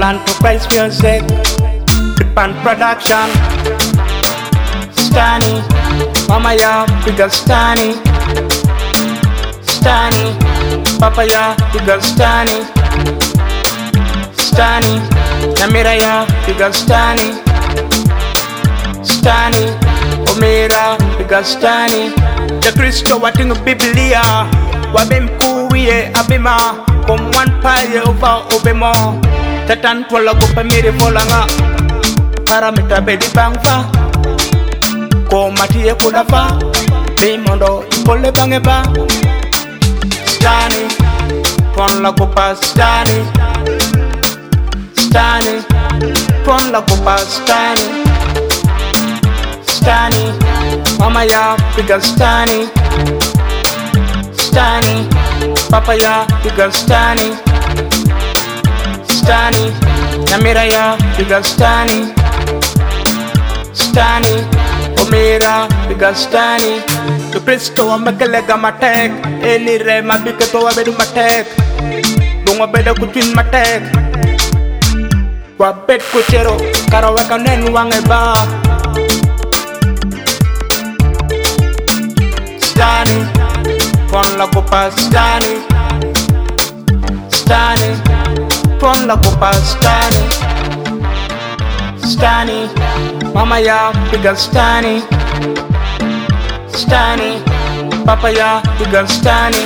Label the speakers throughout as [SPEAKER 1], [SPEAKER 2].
[SPEAKER 1] Land to Christ Music, Band Production, Stani, Mama ya bigger Stani, Stani, Papa ya bigger Stani, Stani, Namira ya bigger Stani, Stani, Omera bigger Stani. The Kristo watingu Biblia, wabem kuwie abema, kom one paye over obemo. Tatan tola go pamere volanga, paramita bedi bangfa, ko matie kodafa, be mondo ipole bangeba. Stani, pon la copa Stani, Stani, pon la copa Stani, Stani, Mama ya bigger Stani, Stani, Papa ya bigger Stani, Stani, Namira ya bigger Stani, Stani, Omera bigger Stani. To Kristo amakelega matek, eni re mabiketo wabedu matek, bunga beda kutin matek, wabed kuchero, karaweka nenu wangeba. Stani, pon la copa Stani, Stani, pon la copa Stani, Stani, Mama ya bigger Stani, Stani, Papa ya bigger Stani,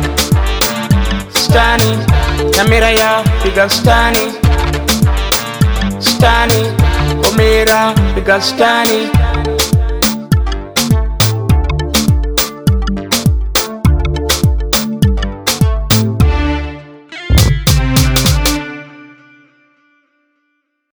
[SPEAKER 1] Stani, Namira ya bigger Stani, Stani, Omera bigger Stani.